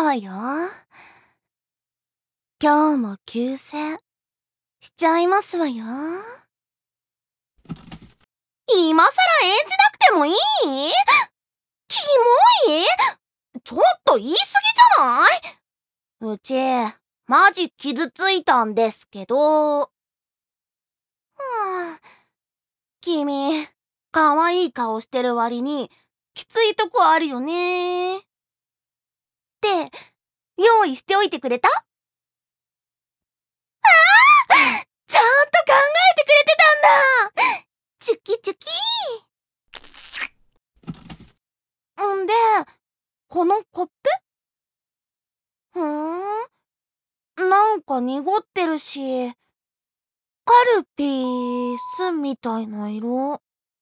たわよ。今日も休戦しちゃいますわよ。今さら演じなくてもいい？キモい？ちょっと言い過ぎじゃない？うち、マジ傷ついたんですけど。君、可愛い顔してる割に、きついとこあるよね。って、用意しておいてくれた？ちゃんと考えてくれてたんだ。チュキチュキんで、このコップ？なんか濁ってるし、カルピスみたいな色。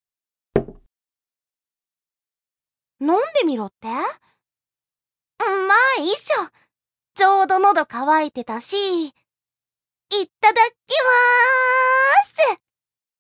飲んでみろって？まあいいっしょ。ちょうど喉乾いてたし。いただきまーす。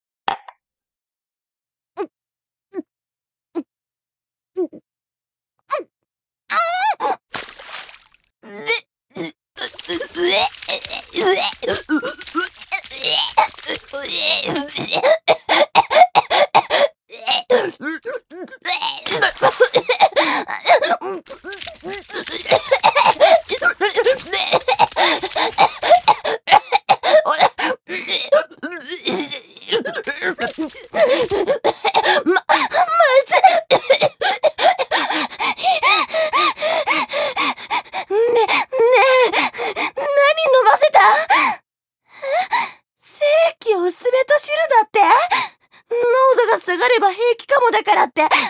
薄めた汁だって？濃度が下がれば平気かもだからって。んなわ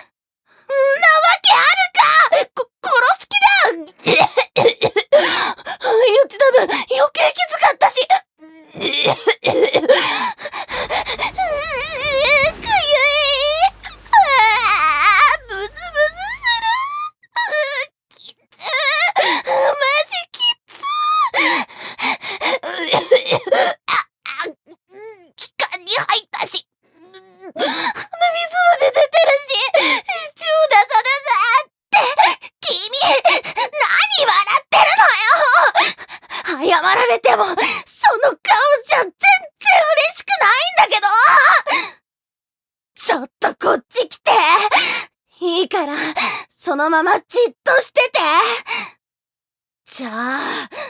けあるか！殺す気だ！予知多分余計きつかったし。かゆい。ブズブズする。きつ。マジきつ。気管に入ったし、鼻水も出てるし、超ダサダサって。君、何笑ってるのよ。謝られても、その顔じゃ全然嬉しくないんだけど。ちょっとこっち来て。いいから、そのままじっとしてて。じゃあ、